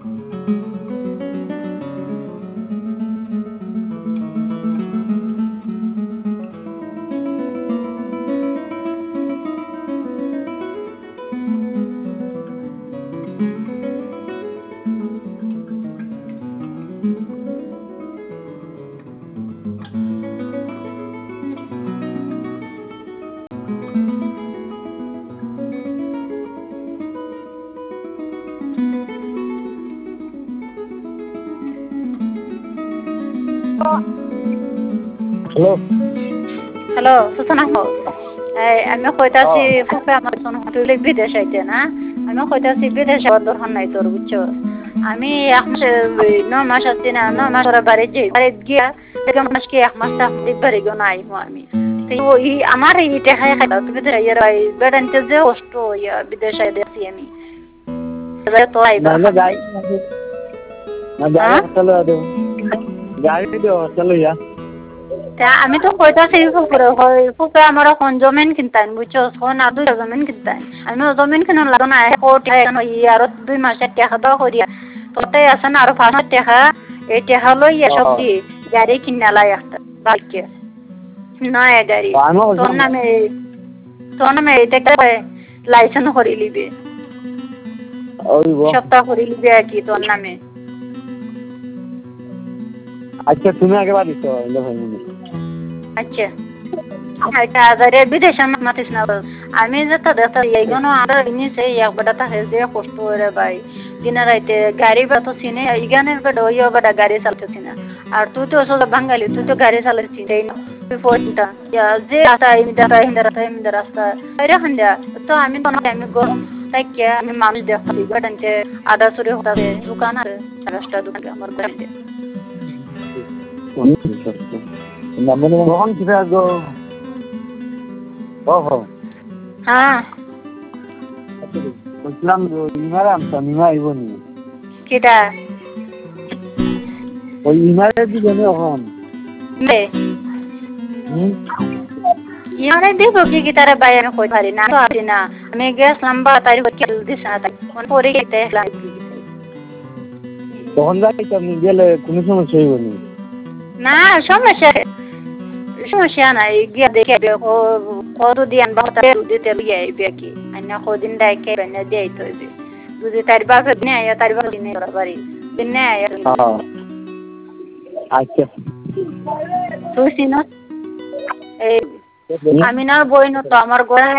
hello hello সুচনা আমি কইতাছি ফুফে আমার তুই বিদেশ আইতে না আমি কইতাছি বিদেশ যাওয়ার দরকার নাই তোর বুঝছো আমি 9 মাস আছি না 9 মাস ওরা বাড়ি যাই বাড়ি গিয়া মাসকে 1 মাস থাকতে পারি গো নাই আমি আমার এই টাকায় খাইতা তুমি তো ইয়ার বেড়াইতে যে কষ্ট ইয়া বিদেশে আইছি আমি তো আইবা না গাড়ি না গাড়ি চলো দাও গাড়ি দাও চলো ইয়া আমি তো কইতাছি ফুফে আমার এখন জমিন কিনতাম বুঝছো ফোন আর 2 জমিন কিনতাম আমি জমিন কিনা লাগো না কোটি আর 2 মাসের টাকা দাও করিয়া তোতে আছে না আর 5 টাকা এই টাকা লইয়া সব দি গাড়ি কিনা লাই একটা বাকি নয় গাড়ি তোর নামে এটা লাইসেন্স করে লিবে সপ্তাহ করে লিবে আর কি তোর নামে আচ্ছা তুমি আগে বাড়ি তো আচ্ছা আচ্ছা আরে বিদেশে মাতিস না আমি যেটা দেখতে এইগুলো আর নিচে একবারটা থাকে যে কষ্ট রে ভাই দিনে রাইতে গাড়ি বা তো চিনে ইগানের বেড ওই বেটা গাড়ি চালাতেছি না আর তুই তো আসলে বাঙালি তুই তো গাড়ি চালাচ্ছিস তাই না ফোনটা যে রাস্তা হিন্দা রাস্তা এরকম দেয়া তো আমি তো আমি গরম তাই কে আমি মানুষ দেখছি বেটানতে আদা চুরি হতে দোকান আছে রাস্তা দোকান আমার বাড়িতে কখন ফিরে আসবো হ্যাঁ বলছিলাম ইমারে আমতাম ইমা আইব নি কেটা ওই ইমারে দিবে না এখন ইয়ারে দেখো কি তারা বাইরে কই পারি না তো আসি না আমি গেছিলাম 12 তারিখ দিস না তাই পরে গেতে তখন যাই তুমি গেলে কোনো সমস্যা হইব না সমস্যা নাই গিয়া দেখে কত দিন বাতা দিতে লিয়ে আইবে কি আইনা কদিন ডাইকে বানা দেই তো যদি তার বাপে দিনে আয়া তার বাপে দিনে বাড়ি দিনে আয়া আচ্ছা তুই সিনো এই আমি না বইনো তো আমার গোড়া